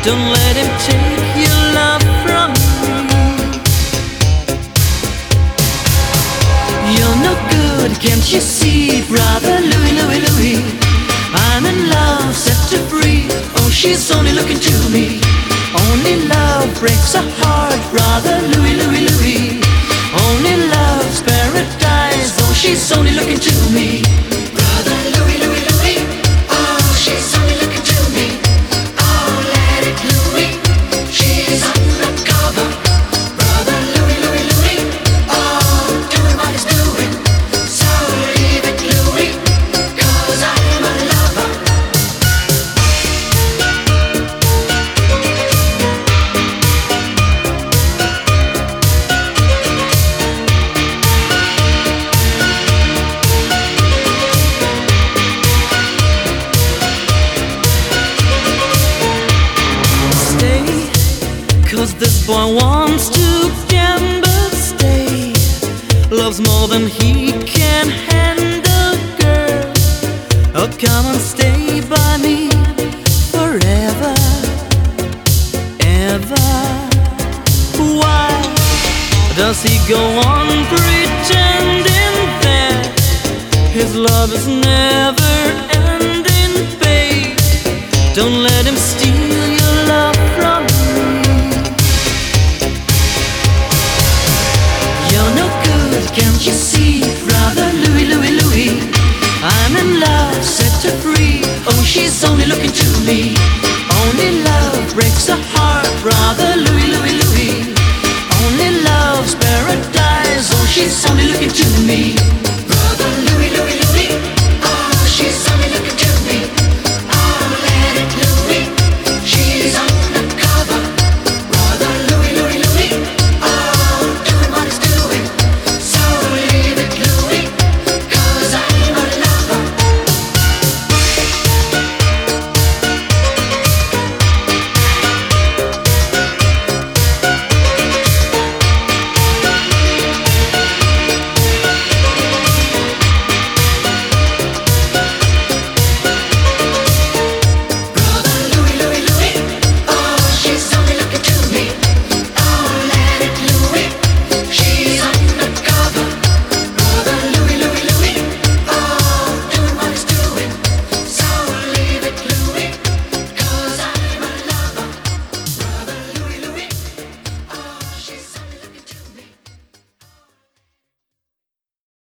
Don't let him take your love from me. You're no good, can't you see, brother Louie, Louie, Louie? I'm in love, set to free. Oh, she's only looking to me. Only love breaks a heart, brother Louie, Louie, Louie. Only love's paradise. Oh, she's only looking to me. Brother Louie, Louie, Louie. Oh, she's only looking to me. Oh, let it Louie. She's undercover. Brother Louie, Louie, Louie. Oh, doing what he's doing. So leave it Louie, 'cause I'm a lover. Stay, 'cause this boy wants to gamble. Stay, loves more than he can handle, girl. Oh, come and stay by me forever, ever. Why does he go on pretending that his love is never ending, babe? Don't let him steal